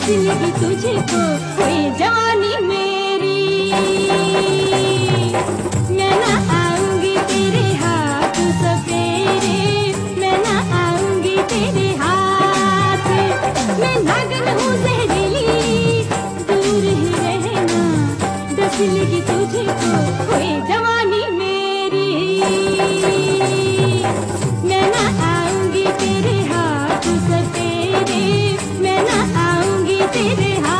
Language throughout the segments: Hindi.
लगी तुझको कोई जवानी मेरी, मैं ना आऊंगी तेरे हाथ सफेरे, मैं ना आऊंगी तेरे हाथ। मैं नागिन हूँ जहरीली, दूर ही रहना, डस लगी तुझको कोई जवानी मेरी, मैं ना आऊंगी तेरे हाथ सफेरे, मैं ना आऊंगी तेरे हाथ।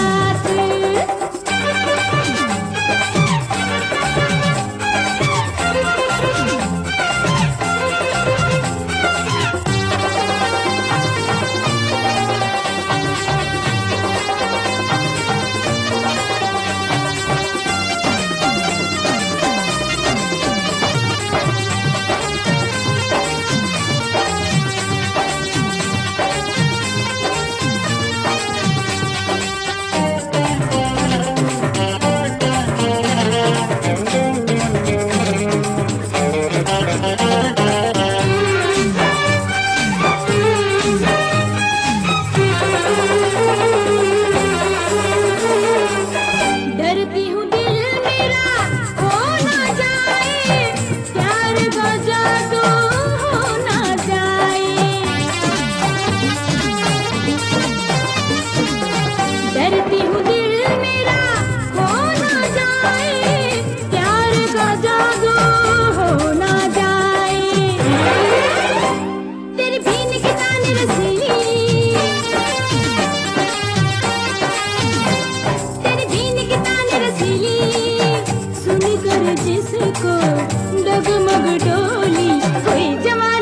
डरती हूँ दिल मेरा हो ना जाए, प्यार का जादू हो ना जाए। डरती हूँ दिल मेरा हो ना जाए, प्यार का जादू हो ना जाए। तेरी बीन की तान रसीली, तेरी बीन की तान रसीली, सुन कर जिसको डगमग डोली कोई जवानी